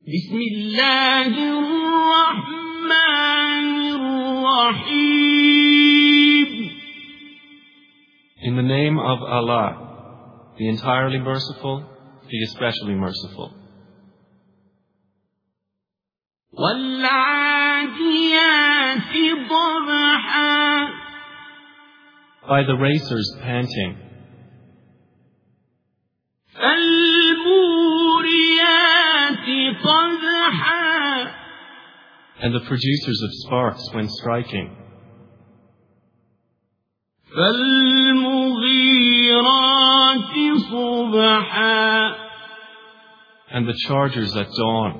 بسم الله الرحمن الرحيم. In the name of Allah, the entirely merciful, the especially merciful. والعاديات ضبحا. By the racers panting. فالموريات قدحا. And the producers of sparks when striking. فالمغيرات صبحا. And the chargers at dawn.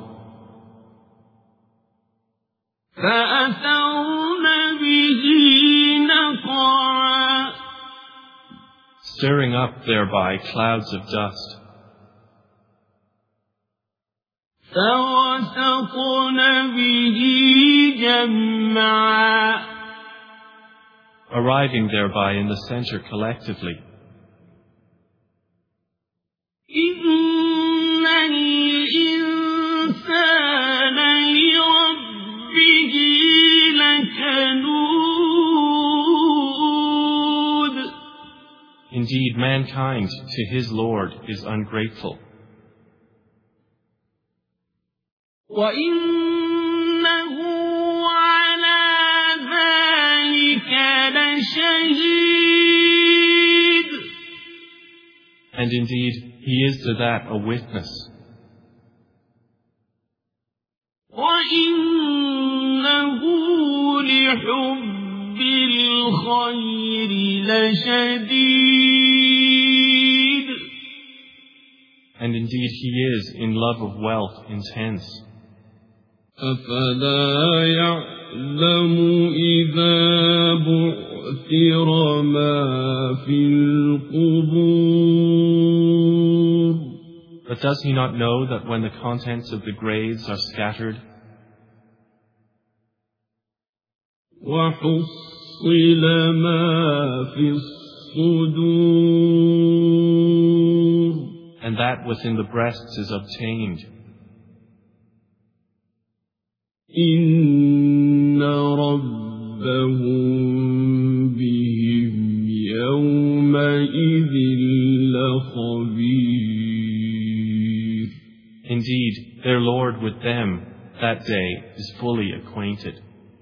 فأثرن به نقعا. Stirring up thereby clouds of dust. فوسطن به جمعا. Arriving thereby in the center collectively. إن الإنسان لربه لكنود. Indeed, mankind to his Lord is ungrateful. وإنه على ذلك لشهيد. And indeed, he is to that a witness. وإنه لحب الخير لشديد. And indeed, he is in love of wealth intense. أفلا يعلم إذا بعثر ما في القبور. But does he not know that when the contents of the graves are scattered, وحصل ما في الصدور. and that within the breasts is obtained, إن ربهم بهم يومئذ لخبير. indeed, their Lord with them that day is fully acquainted.